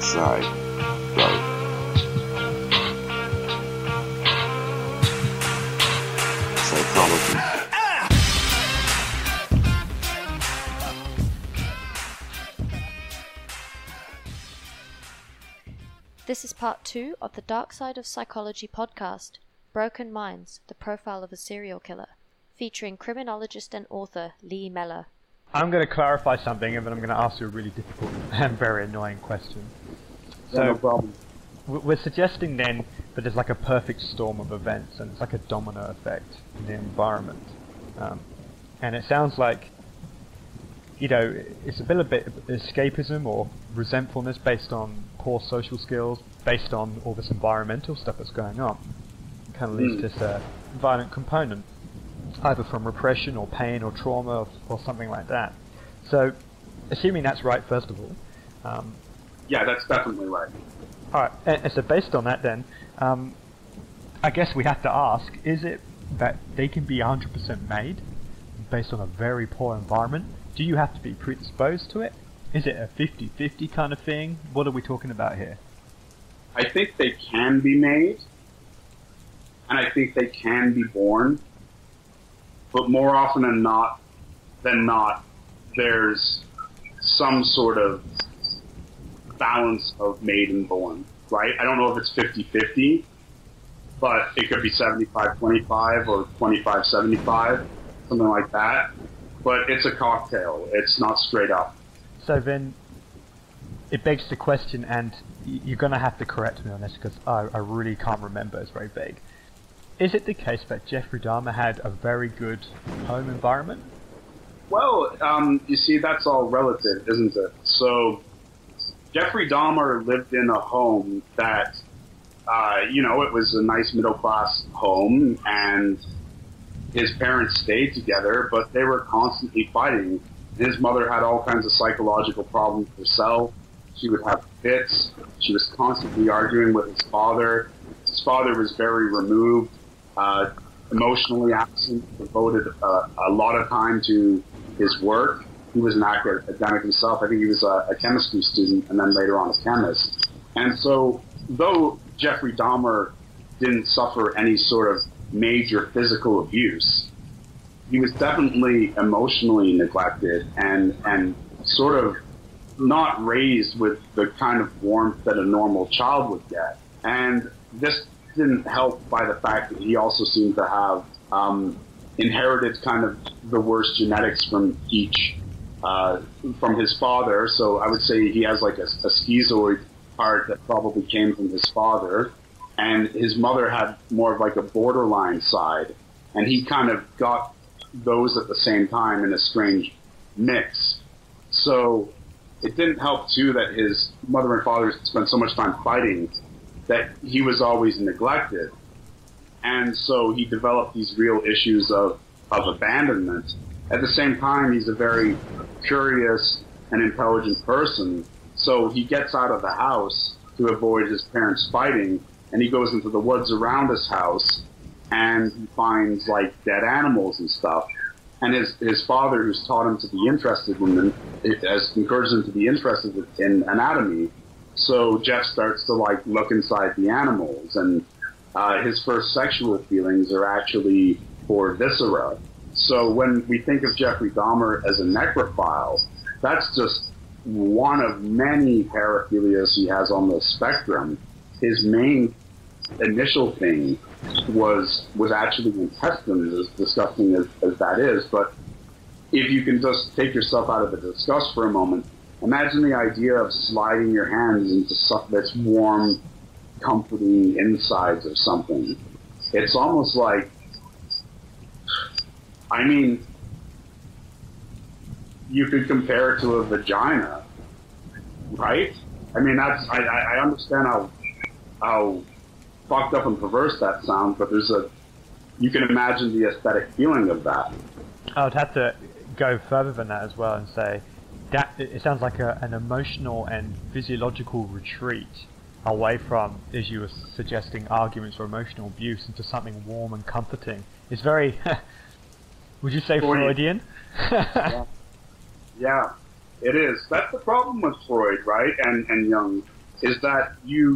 side. Go. Psychology. This is part 2 of the Dark Side of Psychology podcast, Broken Minds, the Profile of a Serial Killer, featuring criminologist and author Lee Meller. I'm going to clarify something, and then I'm going to ask you a really difficult and very annoying question. So, no problem. We're suggesting then that there's like a perfect storm of events, and it's like a domino effect in the environment. And it sounds like, you know, it's a bit of escapism or resentfulness based on poor social skills, based on all this environmental stuff that's going on. It kind of leads to this violent component, either from repression or pain or trauma or something like that. So, assuming that's right, first of all. Yeah, that's definitely right. Alright, and so based on that then, I guess we have to ask, is it that they can be 100% made based on a very poor environment? Do you have to be predisposed to it? Is it a 50-50 kind of thing? What are we talking about here? I think they can be made, and I think they can be born, but more often than not, there's some sort of balance of made and born, right? I don't know if it's 50-50, but it could be 75-25 or 25-75, something like that. But it's a cocktail. It's not straight up. So then, it begs the question, and you're going to have to correct me on this because I really can't remember, it's very vague. Is it the case that Jeffrey Dahmer had a very good home environment? Well, you see, that's all relative, isn't it? So, Jeffrey Dahmer lived in a home that, it was a nice middle-class home, and his parents stayed together, but they were constantly fighting. His mother had all kinds of psychological problems herself. She would have fits. She was constantly arguing with his father. His father was very removed, emotionally absent, devoted a lot of time to his work. He was an academic himself. I think he was a chemistry student and then later on a chemist. And so, though Jeffrey Dahmer didn't suffer any sort of major physical abuse, he was definitely emotionally neglected and sort of not raised with the kind of warmth that a normal child would get. And this didn't help by the fact that he also seemed to have inherited kind of the worst genetics from his father. So I would say he has like a schizoid part that probably came from his father. And his mother had more of like a borderline side. And he kind of got those at the same time in a strange mix. So it didn't help, too, that his mother and father spent so much time fighting that he was always neglected. And so he developed these real issues of abandonment. At the same time, he's a very curious and intelligent person. So he gets out of the house to avoid his parents fighting, and he goes into the woods around his house, and he finds, like, dead animals and stuff. And his father, who's taught him to be interested in them, has encouraged him to be interested in anatomy. So Jeff starts to, like, look inside the animals, and his first sexual feelings are actually for viscera. So when we think of Jeffrey Dahmer as a necrophile, that's just one of many paraphilias he has on the spectrum. His main initial thing was actually intestines, as disgusting as that is. But if you can just take yourself out of the disgust for a moment, imagine the idea of sliding your hands into this warm, comforting insides of something. It's almost like, I mean, you could compare it to a vagina, right? I mean, I understand how fucked up and perverse that sounds, but you can imagine the aesthetic feeling of that. I would have to go further than that as well and say that it sounds like an emotional and physiological retreat away from, as you were suggesting, arguments or emotional abuse into something warm and comforting. It's very, would you say Freudian? Yeah, it is. That's the problem with Freud, right? And Jung. is that you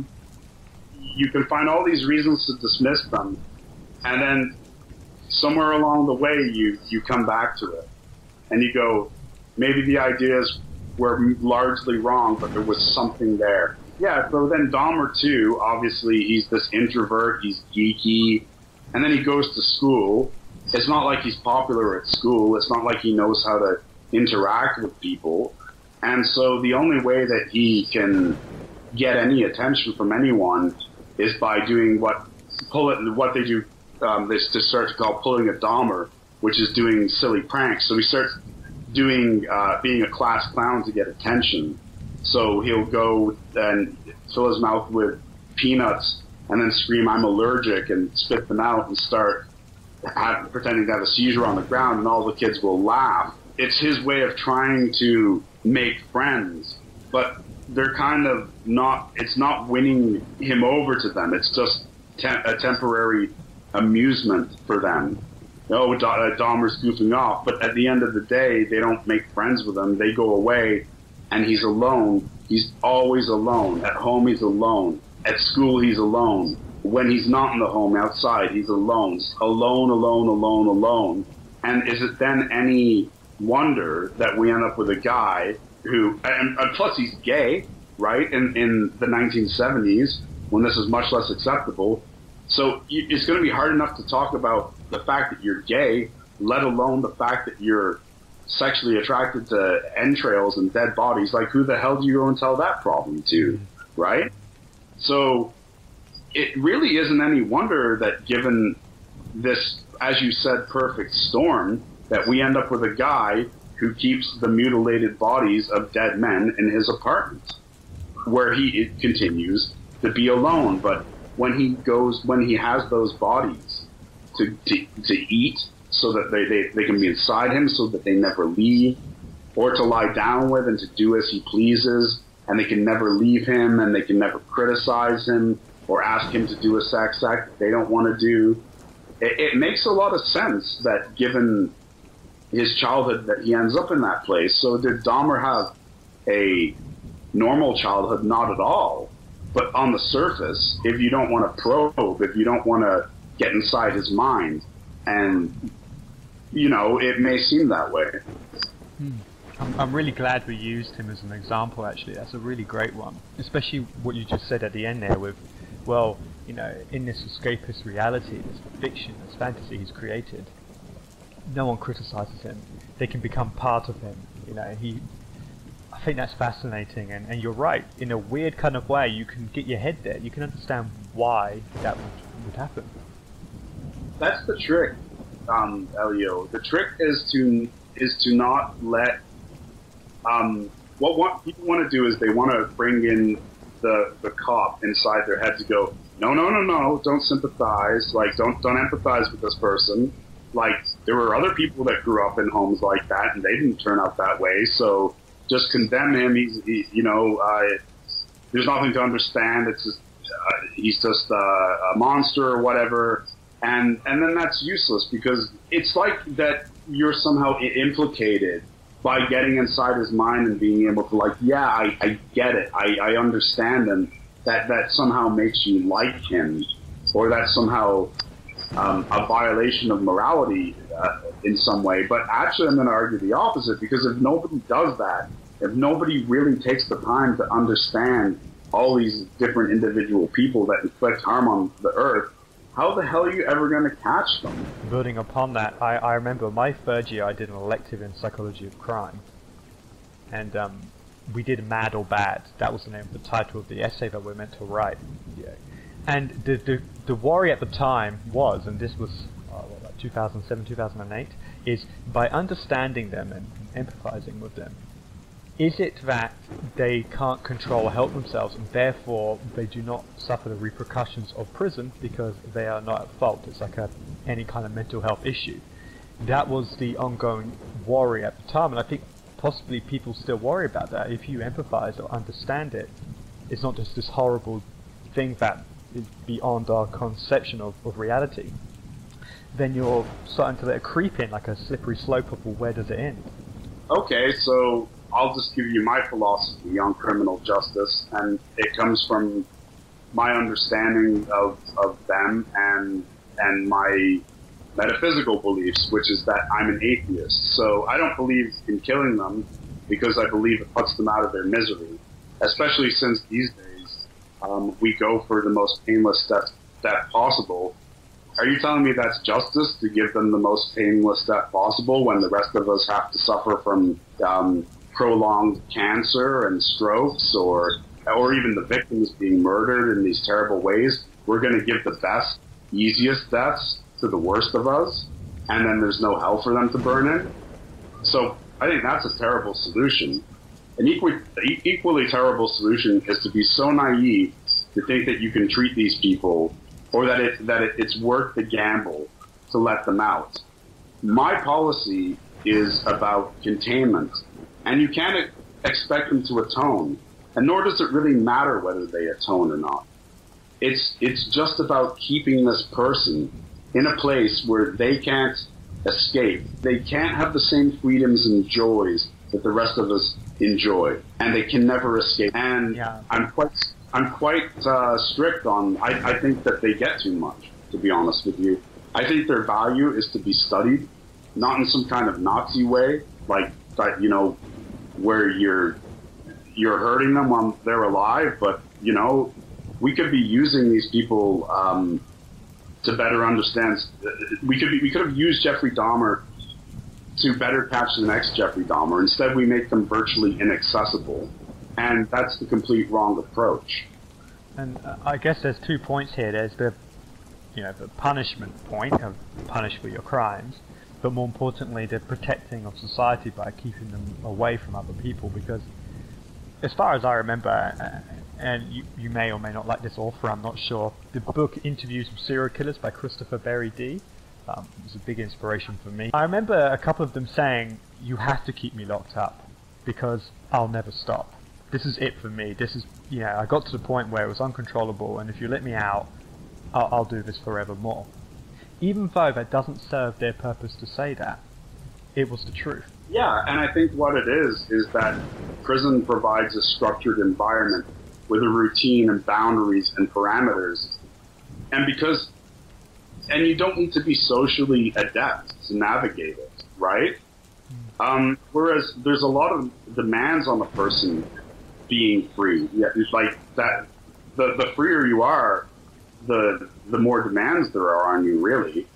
can find all these reasons to dismiss them, and then somewhere along the way you come back to it, and you go, maybe the ideas were largely wrong, but there was something there. Yeah, so then Dahmer too, obviously he's this introvert, he's geeky, and then he goes to school. It's not like he's popular at school. It's not like he knows how to interact with people. And so the only way that he can get any attention from anyone is by doing what they do, they start to call pulling a Dahmer, which is doing silly pranks. So he starts doing, being a class clown to get attention. So he'll go and fill his mouth with peanuts and then scream, "I'm allergic," and spit them out and start pretending to have a seizure on the ground, and all the kids will laugh. It's his way of trying to make friends, but they're kind of not, it's not winning him over to them. It's just a temporary amusement for them. Oh, Dahmer's goofing off, but at the end of the day, they don't make friends with him. They go away, and he's alone. He's always alone. At home, he's alone. At school, he's alone. When he's not in the home, outside, he's alone. Alone, alone, alone, alone. And is it then any wonder that we end up with a guy who, and plus he's gay, right, in the 1970s, when this is much less acceptable. So it's going to be hard enough to talk about the fact that you're gay, let alone the fact that you're sexually attracted to entrails and dead bodies. Like, who the hell do you go and tell that problem to, right? So it really isn't any wonder that, given this, as you said, perfect storm, that we end up with a guy who keeps the mutilated bodies of dead men in his apartment, where he continues to be alone. But when he has those bodies to eat, so that they can be inside him, so that they never leave, or to lie down with and to do as he pleases, and they can never leave him, and they can never criticize him or ask him to do a sex act that they don't want to do. It makes a lot of sense that, given his childhood, that he ends up in that place. So did Dahmer have a normal childhood? Not at all. But on the surface, if you don't want to probe, if you don't want to get inside his mind, and, you know, it may seem that way. I'm really glad we used him as an example, actually. That's a really great one. Especially what you just said at the end there with, well, you know, in this escapist reality, this fiction, this fantasy he's created, no one criticizes him. They can become part of him. You know, I think that's fascinating, and you're right. In a weird kind of way, you can get your head there. You can understand why that would happen. That's the trick, Elio. The trick is to not let what people want to do is they want to bring in the cop inside their head to go, no, don't sympathize, like don't empathize with this person. Like, there were other people that grew up in homes like that, and they didn't turn out that way. So just condemn him. There's nothing to understand. It's just he's just a monster or whatever. And then that's useless, because it's like that you're somehow implicated by getting inside his mind and being able to, like, yeah, I get it. I understand him. That somehow makes you like him, or that's somehow a violation of morality in some way. But actually, I'm going to argue the opposite, because if nobody does that, if nobody really takes the time to understand all these different individual people that inflict harm on the earth, how the hell are you ever going to catch them? Building upon that, I remember my third year I did an elective in psychology of crime, and we did Mad or Bad. That was the name of the title of the essay that we were meant to write. Yeah. And the worry at the time was, and this was like 2007, 2008, is by understanding them and empathizing with them, is it that they can't control or help themselves, and therefore they do not suffer the repercussions of prison because they are not at fault? It's like any kind of mental health issue. That was the ongoing worry at the time, and I think possibly people still worry about that. If you empathize or understand it, it's not just this horrible thing that is beyond our conception of reality. Then you're starting to let it creep in like a slippery slope of, well, where does it end? Okay, so I'll just give you my philosophy on criminal justice, and it comes from my understanding of them and my metaphysical beliefs, which is that I'm an atheist. So I don't believe in killing them because I believe it puts them out of their misery, especially since these days we go for the most painless death possible. Are you telling me that's justice to give them the most painless death possible when the rest of us have to suffer from prolonged cancer and strokes, or even the victims being murdered in these terrible ways? We're going to give the best, easiest deaths to the worst of us, and then there's no hell for them to burn in? So I think that's a terrible solution. An equally terrible solution is to be so naive to think that you can treat these people, or that it's worth the gamble to let them out. My policy is about containment, and you can't expect them to atone, and nor does it really matter whether they atone or not. It's just about keeping this person in a place where they can't escape. They can't have the same freedoms and joys that the rest of us enjoy, and they can never escape. And yeah. I'm quite strict on. I think that they get too much, to be honest with you. I think their value is to be studied, not in some kind of Nazi way, like that, where you're hurting them while they're alive. But we could be using these people to better understand. We could have used Jeffrey Dahmer to better catch the next Jeffrey Dahmer. Instead, we make them virtually inaccessible, and that's the complete wrong approach. And I guess there's 2 points here. There's the punishment point of punish for your crimes, but more importantly, the protecting of society by keeping them away from other people. Because as far as I remember, and you may or may not like this author, I'm not sure, the book Interviews with Serial Killers by Christopher Berry D. Was a big inspiration for me. I remember a couple of them saying, you have to keep me locked up because I'll never stop. This is it for me. This is, I got to the point where it was uncontrollable, and if you let me out, I'll do this forevermore. Even though that doesn't serve their purpose to say that, it was the truth. Yeah, and I think what it is that prison provides a structured environment with a routine and boundaries and parameters. And you don't need to be socially adept to navigate it, right? Whereas there's a lot of demands on a person being free. Yeah, it's like that. The freer you are, the more demands there are on you, really.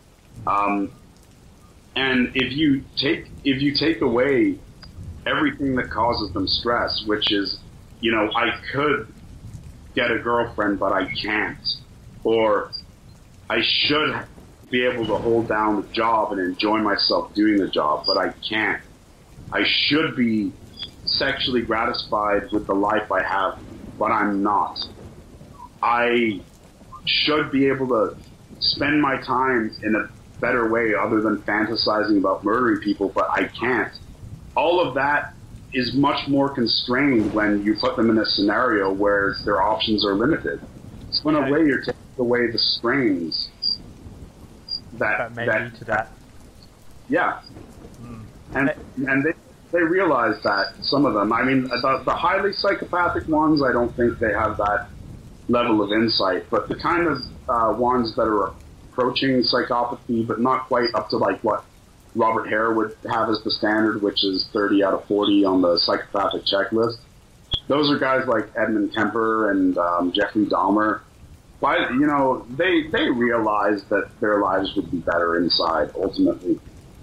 And if you take away everything that causes them stress, which is, I could get a girlfriend, but I can't, or I should be able to hold down the job and enjoy myself doing the job, but I can't. I should be sexually gratified with the life I have, but I'm not. I should be able to spend my time in a better way other than fantasizing about murdering people, but I can't. All of that is much more constrained when you put them in a scenario where their options are limited. So in a way, you're taking away the strings that may lead to that. Yeah. And they realize that, some of them. I mean, the highly psychopathic ones, I don't think they have that level of insight. But the kind of ones that are approaching psychopathy, but not quite up to like what Robert Hare would have as the standard, which is 30 out of 40 on the psychopathic checklist. Those are guys like Edmund Kemper and Jeffrey Dahmer. But, they realize that their lives would be better inside, ultimately.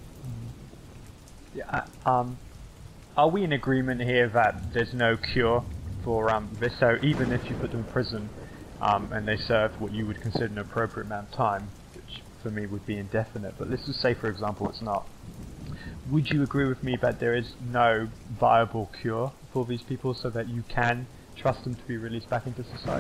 Yeah. Are we in agreement here that there's no cure for this? So even if you put them in prison and they serve what you would consider an appropriate amount of time, which for me would be indefinite, but let's just say, for example, it's not. Would you agree with me that there is no viable cure for these people so that you can trust them to be released back into society?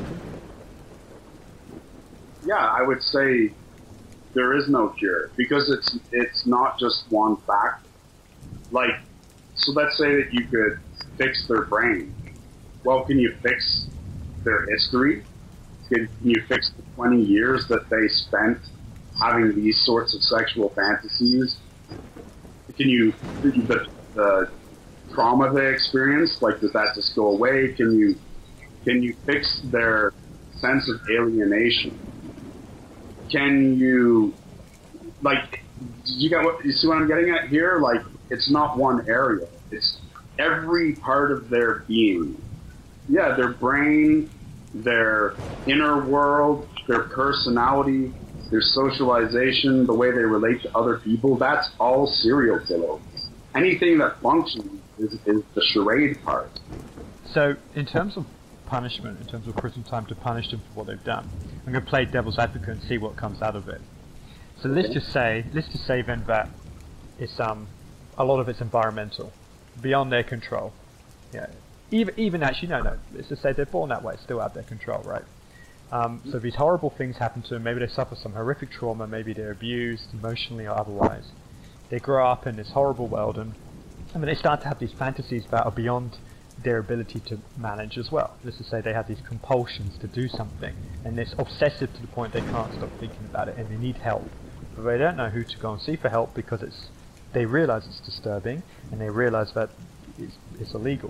Yeah, I would say there is no cure, because it's not just one factor. Like, so let's say that you could fix their brain. Well, can you fix their history? Can you fix the 20 years that they spent having these sorts of sexual fantasies? Can you, the trauma they experience? Like, does that just go away? Can you fix their sense of alienation? Can you, like, you see what I'm getting at here? Like, it's not one area. It's every part of their being. Yeah, their brain, their inner world, their personality, their socialization, the way they relate to other people, that's all serial killer. Anything that functions is the charade part. So, in terms of punishment, in terms of prison time to punish them for what they've done, I'm going to play devil's advocate and see what comes out of it. So let's just say then that it's a lot of it's environmental, beyond their control. Yeah, even actually no. Let's just say they're born that way, still out of their control, right? So these horrible things happen to them. Maybe they suffer some horrific trauma. Maybe they're abused emotionally or otherwise. They grow up in this horrible world, and then they start to have these fantasies that are beyond their ability to manage as well. Let's just say they have these compulsions to do something, and it's obsessive to the point they can't stop thinking about it, and they need help. But they don't know who to go and see for help because they realize it's disturbing, and they realize that it's illegal.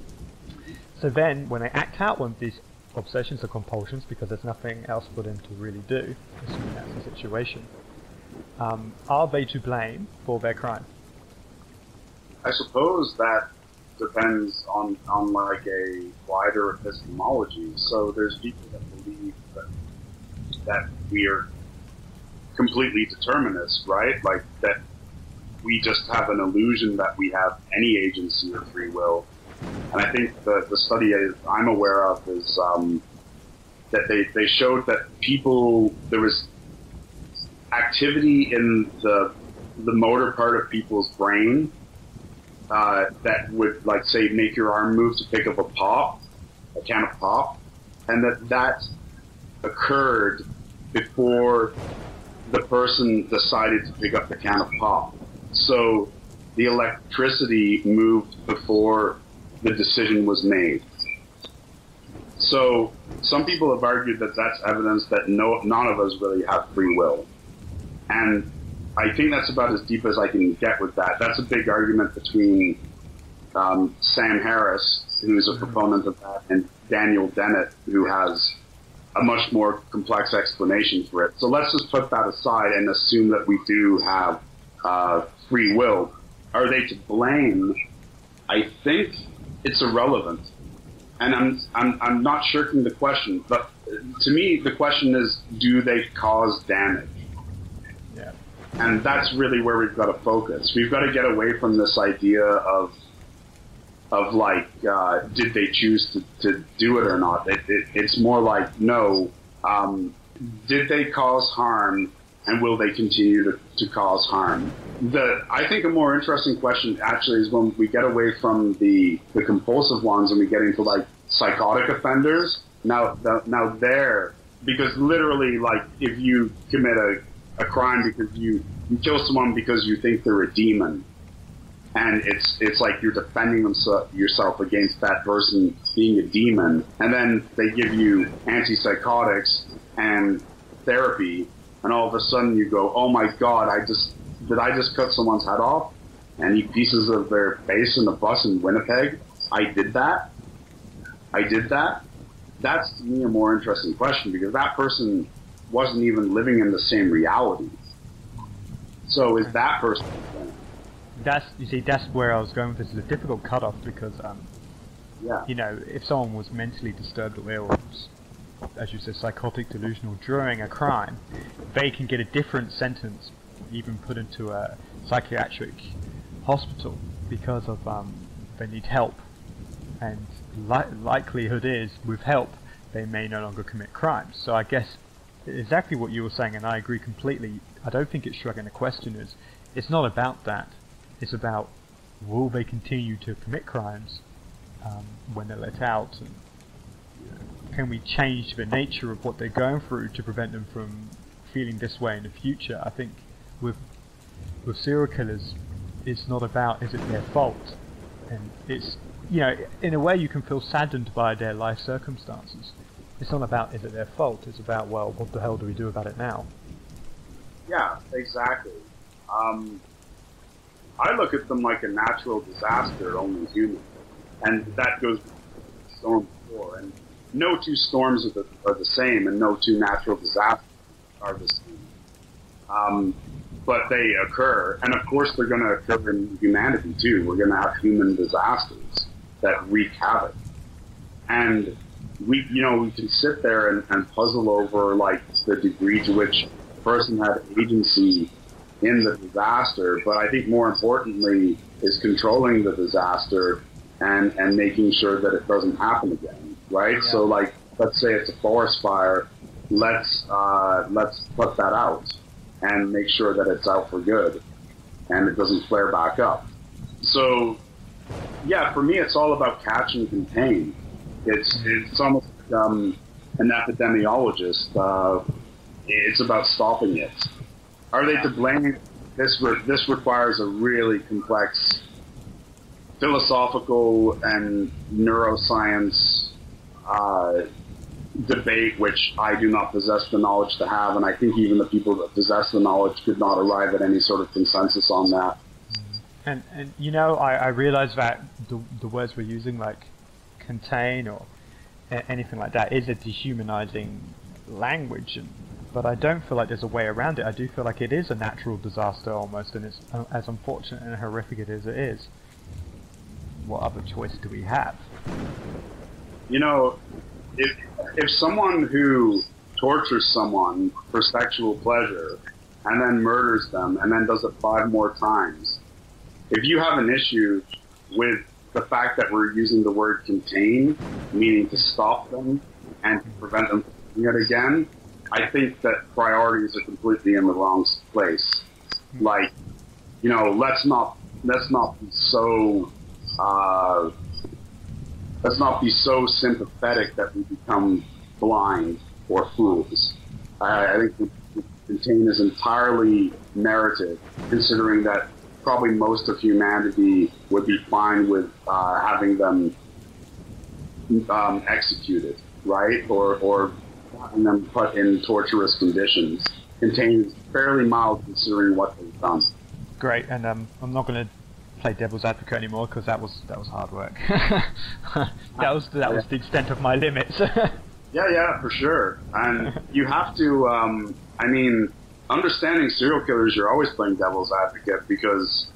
So then, when they act out one of these obsessions or compulsions, because there's nothing else for them to really do, assuming that's the situation, are they to blame for their crime? I suppose that depends on like a wider epistemology. So there's people that believe that we are completely determinist, right? Like that we just have an illusion that we have any agency or free will. And I think the study I'm aware of is that they showed that there was activity in the motor part of people's brain that would, like, say, make your arm move to pick up a can of pop, and that occurred before the person decided to pick up the can of pop. So the electricity moved before the decision was made. So some people have argued that that's evidence that none of us really have free will. And I think that's about as deep as I can get with that. That's a big argument between Sam Harris, who's a proponent of that, and Daniel Dennett, who has a much more complex explanation for it. So let's just put that aside and assume that we do have free will. Are they to blame? I think it's irrelevant. And I'm not shirking the question, but to me the question is, do they cause damage? Yeah. And that's really where we've got to focus. We've got to get away from this idea of like, did they choose to do it or not? It's more like, no, did they cause harm, and will they continue to cause harm? I think a more interesting question actually is when we get away from the compulsive ones and we get into like psychotic offenders. Now there, because literally, like, if you commit a crime because you kill someone because you think they're a demon, and it's like you're defending yourself against that person being a demon, and then they give you antipsychotics and therapy, and all of a sudden you go, oh my God, did I just cut someone's head off and eat pieces of their face in a bus in Winnipeg? I did that. That's, to me, a more interesting question, because that person wasn't even living in the same reality. So is that person? That's where I was going with this. Is a difficult cutoff because, Yeah. you know, if someone was mentally disturbed or ill, as you said, psychotic, delusional during a crime, they can get a different sentence, even put into a psychiatric hospital because of they need help, and likelihood is with help they may no longer commit crimes. So I guess exactly what you were saying, and I agree completely. I don't think it's shrugging the question. It's not about that. It's about, will they continue to commit crimes when they're let out, and can we change the nature of what they're going through to prevent them from feeling this way in the future? I think with serial killers, it's not about, is it their fault? And it's, you know, in a way you can feel saddened by their life circumstances. It's not about, is it their fault? It's about, well, what the hell do we do about it now? Yeah, exactly. I look at them like a natural disaster, only human. And that goes with the storm before. And no two storms are the same, and no two natural disasters are the same. But they occur, and of course they're going to occur in humanity too. We're going to have human disasters that wreak havoc. And we can sit there and puzzle over like the degree to which a person had agency in the disaster, but I think more importantly is controlling the disaster and making sure that it doesn't happen again, right? Yeah. So like, let's say it's a forest fire, let's put that out and make sure that it's out for good and it doesn't flare back up. So yeah, for me, it's all about catch and contain. It's almost like, an epidemiologist. It's about stopping it. Are they to blame? This requires a really complex philosophical and neuroscience debate, which I do not possess the knowledge to have, and I think even the people that possess the knowledge could not arrive at any sort of consensus on that. And I realize that the words we're using, like contain or anything like that, is a dehumanizing language, but I don't feel like there's a way around it. I do feel like it is a natural disaster almost, and it's as unfortunate and horrific as it is. What other choice do we have? If someone who tortures someone for sexual pleasure and then murders them and then does it 5 more times, if you have an issue with the fact that we're using the word contain, meaning to stop them and to prevent them from doing it again, I think that priorities are completely in the wrong place. Like, let's not be so sympathetic that we become blind or fools. I think the contain is entirely merited, considering that probably most of humanity would be fine with having them executed, right? Or having them put in torturous conditions. Contain is fairly mild considering what they've done. Great, and I'm not going to play devil's advocate anymore because that was hard work. that was the extent of my limits. Yeah, for sure. And you have to, understanding serial killers, you're always playing devil's advocate because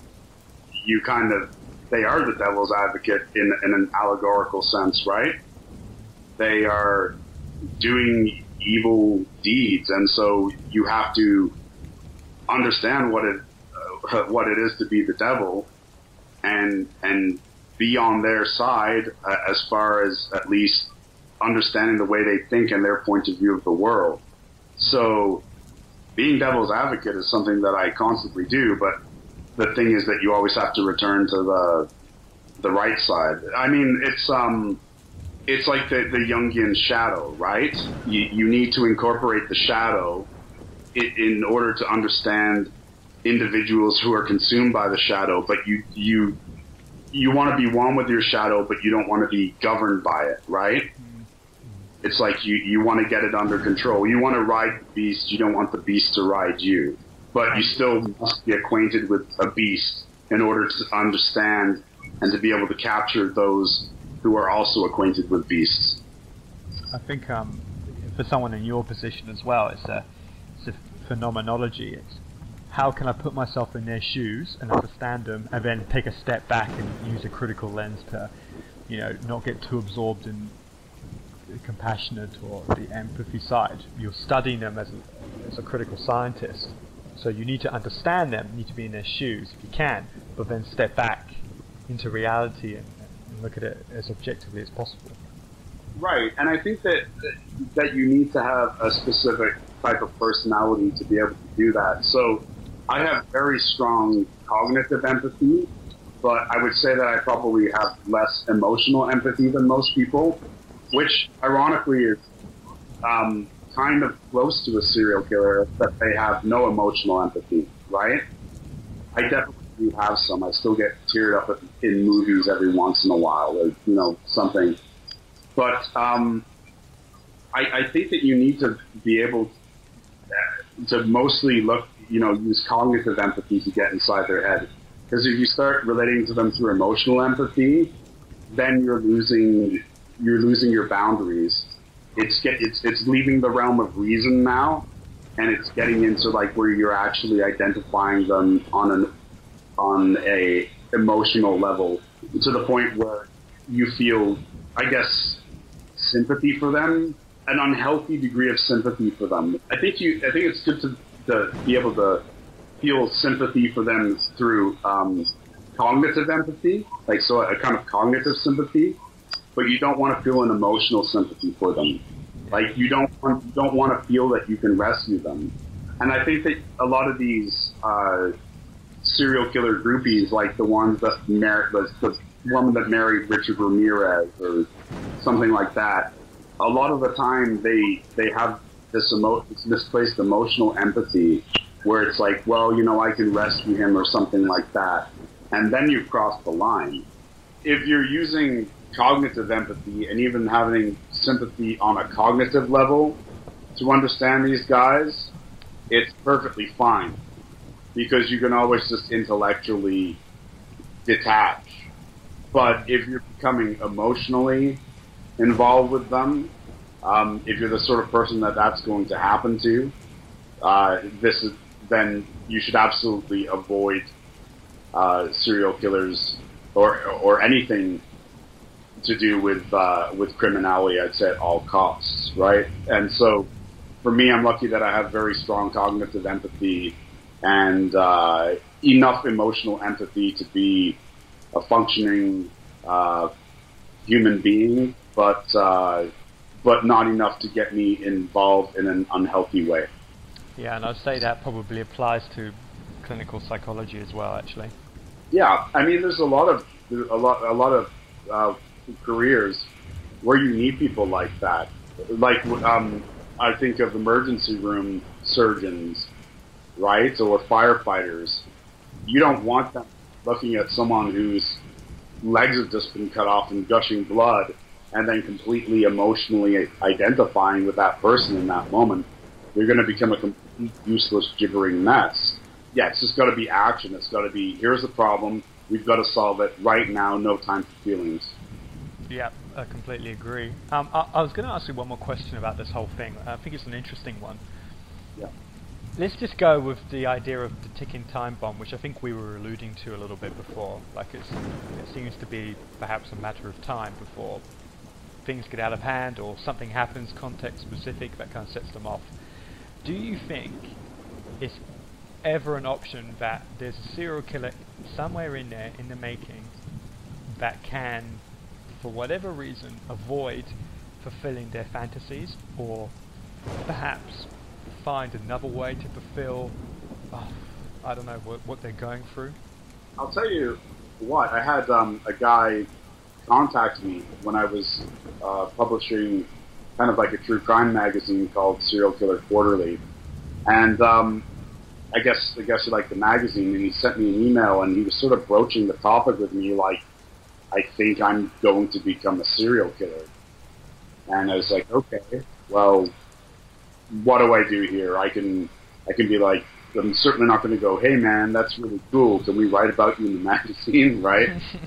they are the devil's advocate in an allegorical sense, right? They are doing evil deeds, and so you have to understand what it is to be the devil and be on their side as far as at least understanding the way they think and their point of view of the world. So being devil's advocate is something that I constantly do, but the thing is that you always have to return to the right side. I mean, it's like the Jungian shadow, right? You need to incorporate the shadow in order to understand individuals who are consumed by the shadow, but you want to be one with your shadow, but you don't want to be governed by it, right? It's like you want to get it under control. You want to ride the beast, you don't want the beast to ride you. But you still must be acquainted with a beast in order to understand and to be able to capture those who are also acquainted with beasts. I think for someone in your position as well, it's a phenomenology. It's how can I put myself in their shoes and understand them, and then take a step back and use a critical lens to, not get too absorbed in the compassionate or the empathy side. You're studying them as a critical scientist. So you need to understand them, you need to be in their shoes if you can, but then step back into reality and look at it as objectively as possible. Right, and I think that you need to have a specific type of personality to be able to do that. So I have very strong cognitive empathy, but I would say that I probably have less emotional empathy than most people, which ironically is kind of close to a serial killer, that they have no emotional empathy, right? I definitely do have some. I still get teared up in movies every once in a while, or, something. But I think that you need to be able to mostly use cognitive empathy to get inside their head. Because if you start relating to them through emotional empathy, then you're losing your boundaries. It's leaving the realm of reason now, and it's getting into like where you're actually identifying them on a emotional level to the point where you feel, I guess, sympathy for them, an unhealthy degree of sympathy for them. I think it's good to be able to feel sympathy for them through cognitive empathy, like so a kind of cognitive sympathy, but you don't want to feel an emotional sympathy for them. Like you don't want to feel that you can rescue them. And I think that a lot of these serial killer groupies, like the ones that the woman that married Richard Ramirez or something like that, a lot of the time they have this misplaced emotional empathy where it's like, well, you know, I can rescue him or something like that. And then you've crossed the line. If you're using cognitive empathy and even having sympathy on a cognitive level to understand these guys, it's perfectly fine. Because you can always just intellectually detach. But if you're becoming emotionally involved with them, if you're the sort of person that's going to happen to, then you should absolutely avoid serial killers or anything to do with criminality. I'd say at all costs, right? And so, for me, I'm lucky that I have very strong cognitive empathy and enough emotional empathy to be a functioning human being, but not enough to get me involved in an unhealthy way. Yeah, and I'd say that probably applies to clinical psychology as well, actually. Yeah, I mean, there's a lot of careers where you need people like that. Like, I think of emergency room surgeons, right, or firefighters. You don't want them looking at someone whose legs have just been cut off and gushing blood, and then completely emotionally identifying with that person in that moment. You're going to become a complete useless, gibbering mess. Yeah, it's just got to be action. It's got to be, here's the problem, we've got to solve it right now, no time for feelings. Yeah, I completely agree. I was going to ask you one more question about this whole thing. I think it's an interesting one. Yeah. Let's just go with the idea of the ticking time bomb, which I think we were alluding to a little bit before. Like it seems to be perhaps a matter of time before things get out of hand or something happens, context specific, that kind of sets them off. Do you think it's ever an option that there's a serial killer somewhere in there in the making that can, for whatever reason, avoid fulfilling their fantasies, or perhaps find another way to fulfill, I don't know, what they're going through? I'll tell you what, I had a guy contact me when I was publishing kind of like a true crime magazine called Serial Killer Quarterly. And I guess you like the magazine, and he sent me an email, and he was sort of broaching the topic with me like, I think I'm going to become a serial killer. And I was like, okay, well, what do I do here? I can be like, I'm certainly not going to go, hey man, that's really cool, can we write about you in the magazine, right?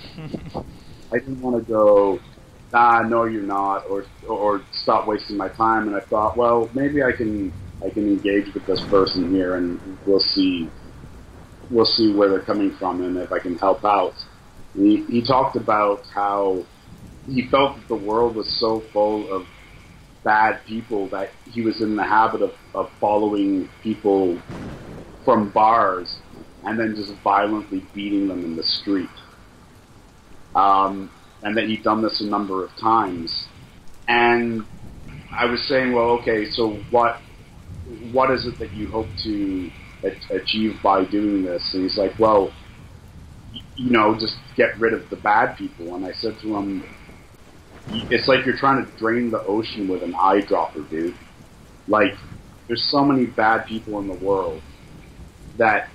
I didn't want to go, no you're not, or stop wasting my time. And I thought, well, maybe I can engage with this person here, and we'll see where they're coming from and if I can help out. And he talked about how he felt that the world was so full of bad people that he was in the habit of following people from bars and then just violently beating them in the street. And that he'd done this a number of times. And I was saying, well, okay, so what is it that you hope to achieve by doing this? And he's like, well, just get rid of the bad people. And I said to him, it's like you're trying to drain the ocean with an eyedropper, dude. Like, there's so many bad people in the world that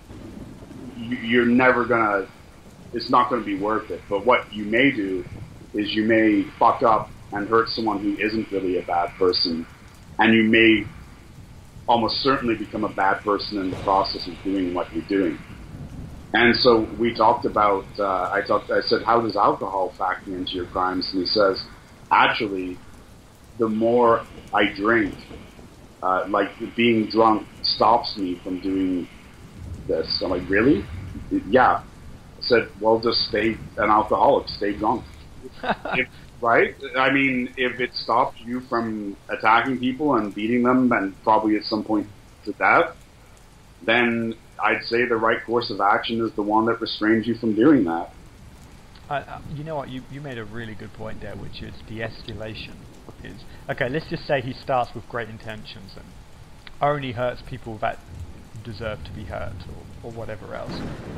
you're never gonna, it's not gonna be worth it. But what you may do is you may fuck up and hurt someone who isn't really a bad person, and you may almost certainly become a bad person in the process of doing what you're doing. And so we talked about, I said, how does alcohol factor into your crimes? And he says, actually, the more I drink, like being drunk stops me from doing this. I'm like, really? Yeah. I said, well, just stay an alcoholic, stay drunk. Right? I mean, if it stops you from attacking people and beating them and probably at some point to death, then I'd say the right course of action is the one that restrains you from doing that. You know what, you made a really good point there, which is de-escalation. Okay, let's just say he starts with great intentions and only hurts people that deserve to be hurt, or whatever else.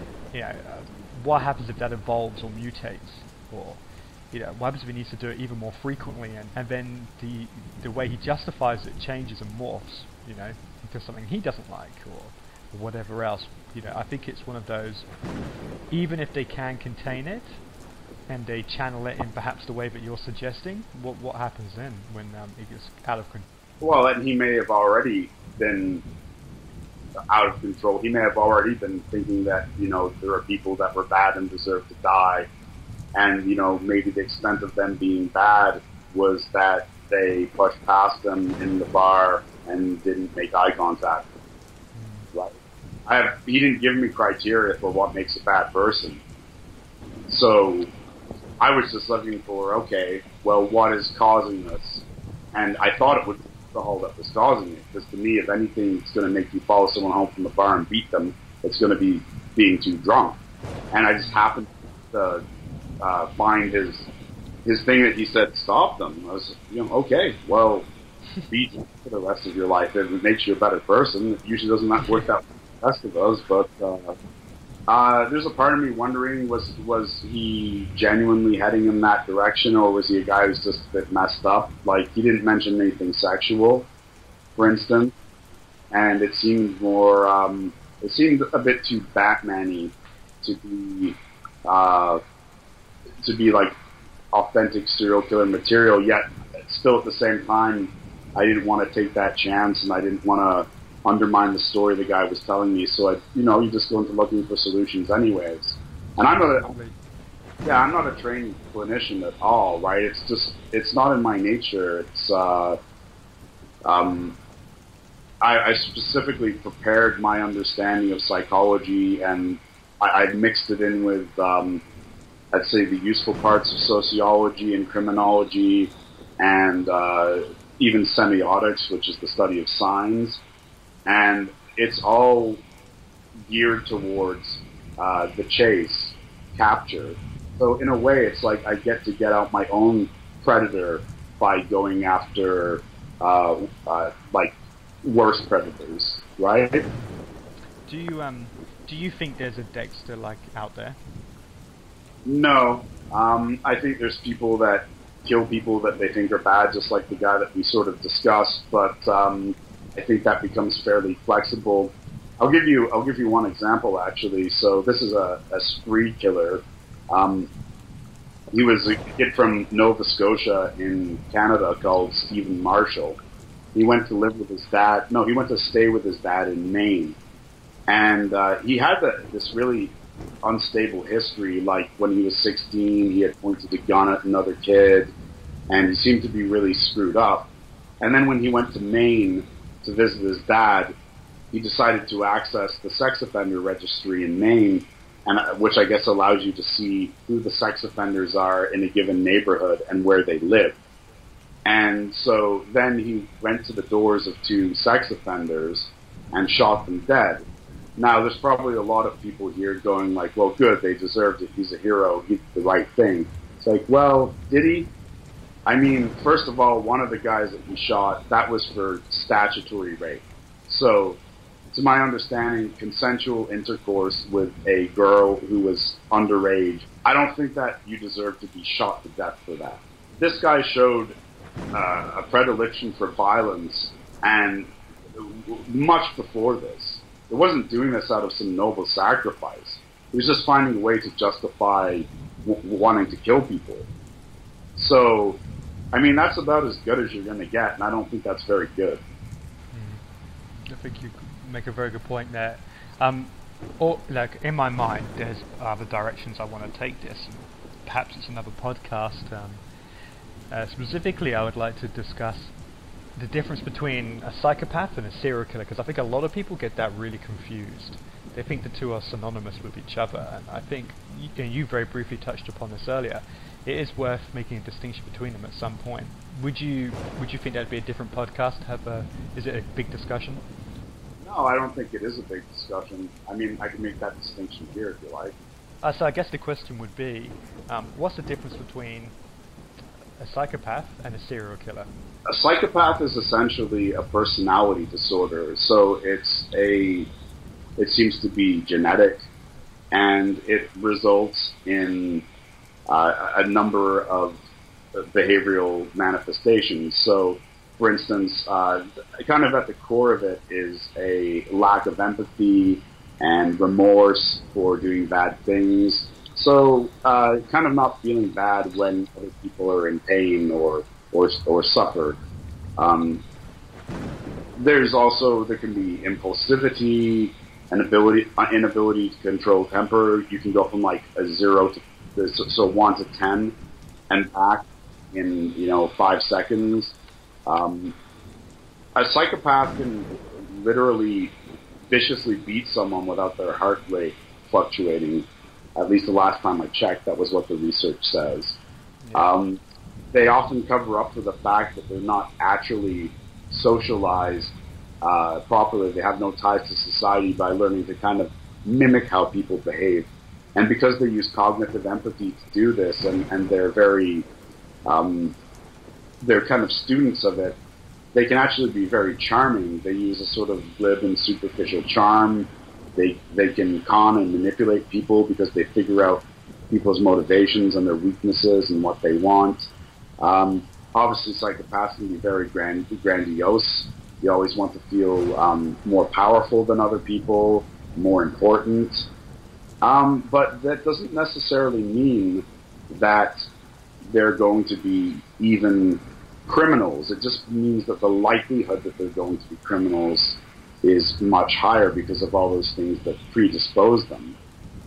What happens if that evolves or mutates, or what happens if he needs to do it even more frequently, and then the way he justifies it changes and morphs, into something he doesn't like, or whatever else. I think it's one of those, even if they can contain it, and they channel it in perhaps the way that you're suggesting, what happens then when it gets out of control? Well, and he may have already been out of control. He may have already been thinking that, there are people that were bad and deserve to die. And, maybe the extent of them being bad was that they pushed past them in the bar and didn't make eye contact. Right? He didn't give me criteria for what makes a bad person. So I was just looking for, okay, well, what is causing this? And I thought it was alcohol that was causing it. Because to me, if anything is going to make you follow someone home from the bar and beat them, it's going to be being too drunk. And I just happened to find his thing that he said stopped them. I was, okay, well, be drunk for the rest of your life. It makes you a better person. It usually doesn't work out for the rest of us, but there's a part of me wondering, was he genuinely heading in that direction, or was he a guy who's just a bit messed up? Like, he didn't mention anything sexual, for instance, and it seemed more, it seemed a bit too Batman-y to be like authentic serial killer material, yet still at the same time, I didn't want to take that chance, and I didn't want to undermine the story the guy was telling me. So you just go into looking for solutions anyways. And I'm not a trained clinician at all, right? It's not in my nature. It's I specifically prepared my understanding of psychology, and I mixed it in with I'd say the useful parts of sociology and criminology, and even semiotics, which is the study of signs. And it's all geared towards the chase, capture. So in a way, it's like I get to get out my own predator by going after like worse predators, right? Do you think there's a Dexter like out there? No, I think there's people that kill people that they think are bad, just like the guy that we sort of discussed. But I think that becomes fairly flexible. I'll give you one example, actually. So this is a spree killer. He was a kid from Nova Scotia in Canada called Stephen Marshall. He went to live with his dad. No, he went to stay with his dad in Maine. And he had this really unstable history. Like when he was 16, he had pointed a gun at another kid, and he seemed to be really screwed up. And then when he went to Maine to visit his dad, he decided to access the sex offender registry in Maine, and which I guess allows you to see who the sex offenders are in a given neighborhood and where they live. And so then he went to the doors of 2 sex offenders and shot them dead. Now, there's probably a lot of people here going like, well, good, they deserved it. He's a hero. He did the right thing. It's like, well, did he? I mean, first of all, one of the guys that he shot, that was for statutory rape. So, to my understanding, consensual intercourse with a girl who was underage, I don't think that you deserve to be shot to death for that. This guy showed a predilection for violence, and much before this. It wasn't doing this out of some noble sacrifice. He was just finding a way to justify wanting to kill people. So, I mean, that's about as good as you're going to get, and I don't think that's very good. I think you make a very good point there. or like in my mind, there's other directions I want to take this. Perhaps it's another podcast. Specifically, I would like to discuss the difference between a psychopath and a serial killer, because I think a lot of people get that really confused. They think the two are synonymous with each other, and I think you very briefly touched upon this earlier. It is worth making a distinction between them at some point. Would you think that'd be a different podcast? Is it a big discussion? No, I don't think it is a big discussion. I mean, I can make that distinction here if you like. So I guess the question would be, what's the difference between a psychopath and a serial killer? A psychopath is essentially a personality disorder. So it seems to be genetic, and it results in a number of behavioral manifestations. So, for instance, kind of at the core of it is a lack of empathy and remorse for doing bad things. So, kind of not feeling bad when other people are in pain or suffer. There can be impulsivity, an inability to control temper. You can go from like a 1 to 10 and back in 5 seconds. A psychopath can literally viciously beat someone without their heart rate fluctuating. At least the last time I checked, that was what the research says. Yeah. They often cover up for the fact that they're not actually socialized properly. They have no ties to society by learning to kind of mimic how people behave. And because they use cognitive empathy to do this, and they're very, they're kind of students of it, they can actually be very charming. They use a sort of glib and superficial charm. They can con and manipulate people because they figure out people's motivations and their weaknesses and what they want. Obviously, psychopaths can be very grandiose. They always want to feel more powerful than other people, more important. But that doesn't necessarily mean that they're going to be even criminals. It just means that the likelihood that they're going to be criminals is much higher because of all those things that predispose them.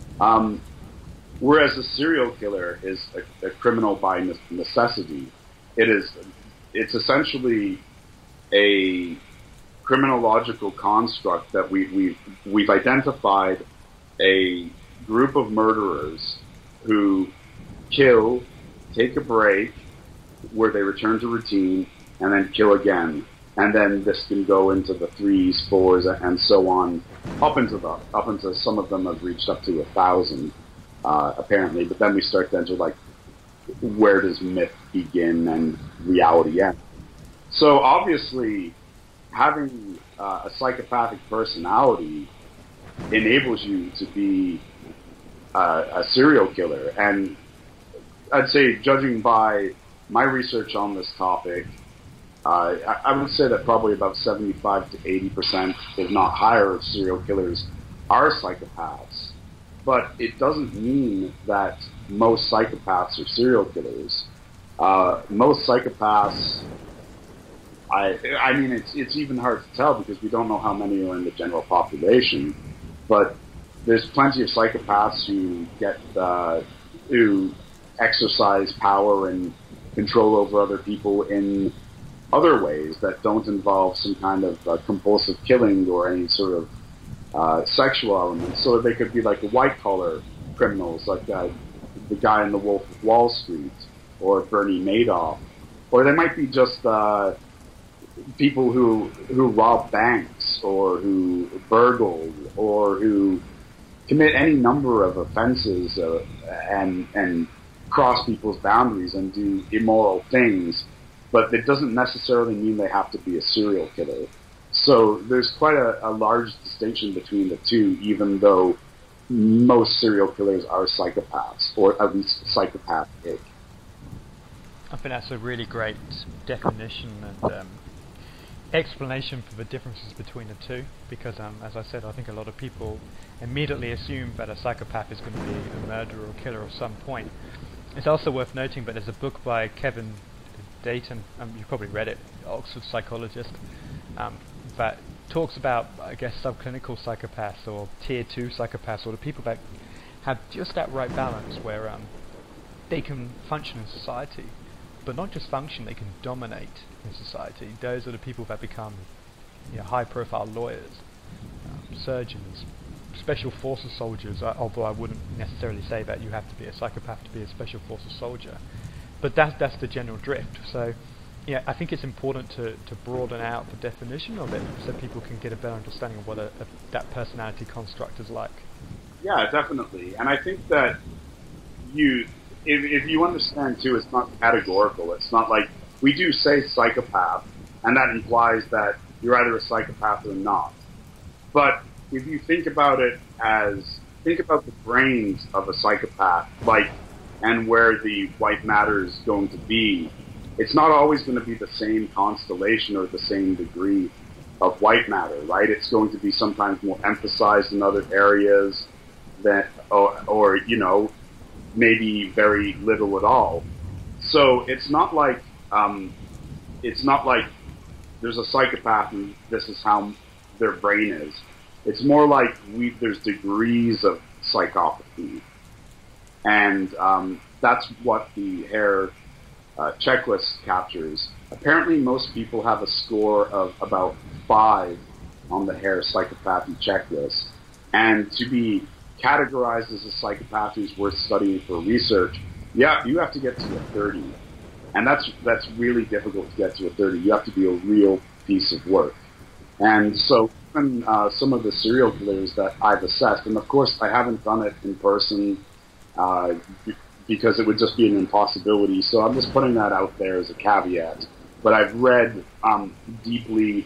Whereas a serial killer is a criminal by necessity. It's essentially a criminological construct that we've identified a group of murderers who kill, take a break, where they return to routine, and then kill again. And then this can go into the 3s, 4s, and so on, up into some of them have reached up to 1,000, apparently. But then we start to enter like, where does myth begin and reality end? So obviously, having a psychopathic personality enables you to be a serial killer. And I'd say, judging by my research on this topic, I would say that probably about 75 to 80%, if not higher, of serial killers are psychopaths. But it doesn't mean that most psychopaths are serial killers. Most psychopaths, I mean, it's even hard to tell because we don't know how many are in the general population. But there's plenty of psychopaths who exercise power and control over other people in other ways that don't involve some kind of compulsive killing or any sort of sexual element. So they could be like white-collar criminals, like the guy in The Wolf of Wall Street or Bernie Madoff. Or they might be just people who rob banks or who burgle or who commit any number of offenses and cross people's boundaries and do immoral things, but it doesn't necessarily mean they have to be a serial killer. So there's quite a large distinction between the two, even though most serial killers are psychopaths, or at least psychopathic. I think that's a really great definition and explanation for the differences between the two, because as I said, I think a lot of people immediately assume that a psychopath is going to be a murderer or killer at some point. It's also worth noting that there's a book by Kevin Dayton, you've probably read it, Oxford psychologist, that talks about, I guess, subclinical psychopaths or tier 2 psychopaths, or the people that have just that right balance where they can function in society, but not just function, they can dominate in society. Those are the people that become, high-profile lawyers, surgeons, special forces soldiers, although I wouldn't necessarily say that you have to be a psychopath to be a special forces soldier. But that's the general drift. So, I think it's important to broaden out the definition of it so people can get a better understanding of what that personality construct is like. Yeah, definitely. And I think that if you understand too, it's not categorical. It's not like we do say psychopath, and that implies that you're either a psychopath or not. But if you think about it think about the brains of a psychopath, and where the white matter is going to be, it's not always going to be the same constellation or the same degree of white matter, right? It's going to be sometimes more emphasized in other areas or maybe very little at all. So it's not like there's a psychopath and this is how their brain is. It's more like there's degrees of psychopathy, and that's what the Hare checklist captures. Apparently, most people have a score of about 5 on the Hare psychopathy checklist, and to be categorized as a psychopath who's worth studying for research, you have to get to a 30, and that's really difficult to get to a 30. You have to be a real piece of work, and so even some of the serial killers that I've assessed, and of course I haven't done it in person because it would just be an impossibility. So I'm just putting that out there as a caveat. But I've read deeply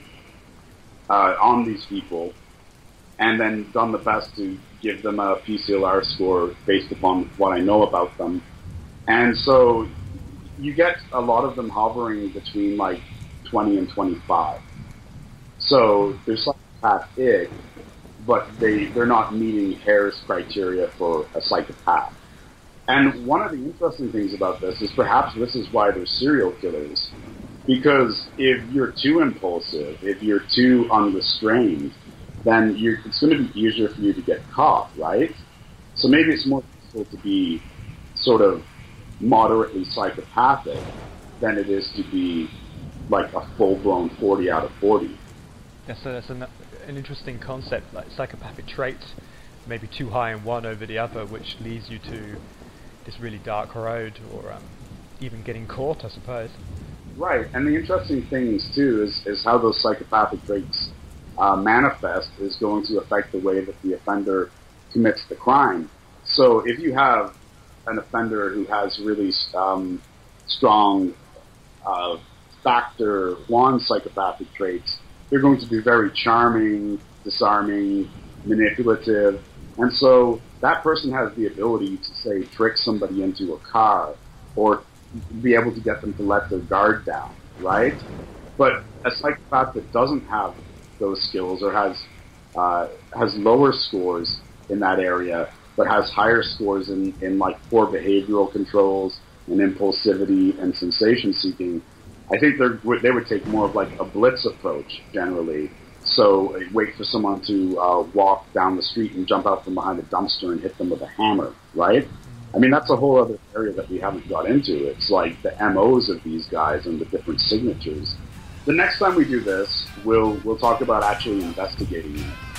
on these people, and then done the best to give them a PCLR score based upon what I know about them. And so you get a lot of them hovering between 20 and 25. So they're psychopathic, but they're not meeting Hare's criteria for a psychopath. And one of the interesting things about this is perhaps this is why they're serial killers. Because if you're too impulsive, if you're too unrestrained, then it's going to be easier for you to get caught, right? So maybe it's more useful to be sort of moderately psychopathic than it is to be like a full-blown 40 out of 40. Yeah, so that's an interesting concept, like psychopathic traits, maybe too high in one over the other, which leads you to this really dark road, or even getting caught, I suppose. Right, and the interesting things too is how those psychopathic traits manifest is going to affect the way that the offender commits the crime. So if you have an offender who has really strong factor 1 psychopathic traits, they're going to be very charming, disarming, manipulative, and so that person has the ability to, say, trick somebody into a car or be able to get them to let their guard down, right? But a psychopath that doesn't have those skills or has lower scores in that area, but has higher scores in like poor behavioral controls and impulsivity and sensation seeking, I think they would take more of like a blitz approach generally. So wait for someone to walk down the street and jump out from behind a dumpster and hit them with a hammer, right? I mean, that's a whole other area that we haven't got into. It's like the MOs of these guys and the different signatures. The next time we do this, we'll talk about actually investigating it.